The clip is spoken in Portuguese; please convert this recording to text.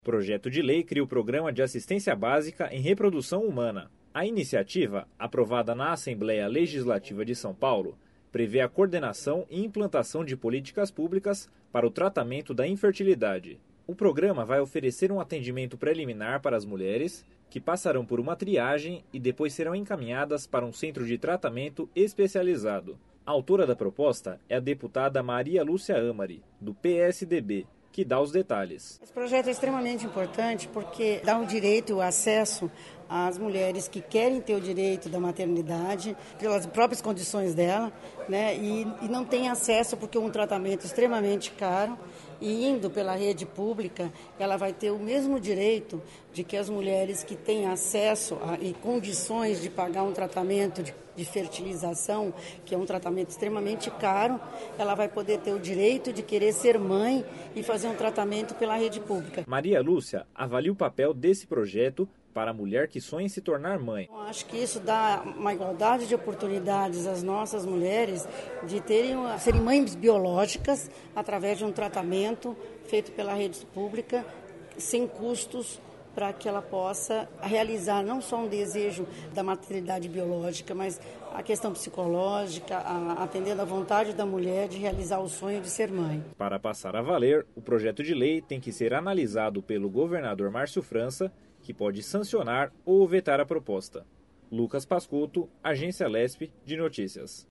O projeto de lei cria o Programa de Assistência Básica em Reprodução Humana. A iniciativa, aprovada na Assembleia Legislativa de São Paulo, prevê a coordenação e implantação de políticas públicas para o tratamento da infertilidade. O programa vai oferecer um atendimento preliminar para as mulheres, que passarão por uma triagem e depois serão encaminhadas para um centro de tratamento especializado. A autora da proposta é a deputada Maria Lúcia Amari, do PSDB, que dá os detalhes. Esse projeto é extremamente importante porque dá o direito, o acesso às mulheres que querem ter o direito da maternidade, pelas próprias condições dela, né, e não têm acesso porque é um tratamento extremamente caro. E indo pela rede pública, ela vai ter o mesmo direito de que as mulheres que têm acesso e condições de pagar um tratamento de fertilização, que é um tratamento extremamente caro, ela vai poder ter o direito de querer ser mãe e fazer um tratamento pela rede pública. Maria Lúcia avalia o papel desse projeto para a mulher que sonha em se tornar mãe. Eu acho que isso dá uma igualdade de oportunidades às nossas mulheres de serem mães biológicas através de um tratamento feito pela rede pública, sem custos, para que ela possa realizar não só um desejo da maternidade biológica, mas a questão psicológica, atendendo à vontade da mulher de realizar o sonho de ser mãe. Para passar a valer, o projeto de lei tem que ser analisado pelo governador Márcio França, que pode sancionar ou vetar a proposta. Lucas Pascotto, Agência Lespe de Notícias.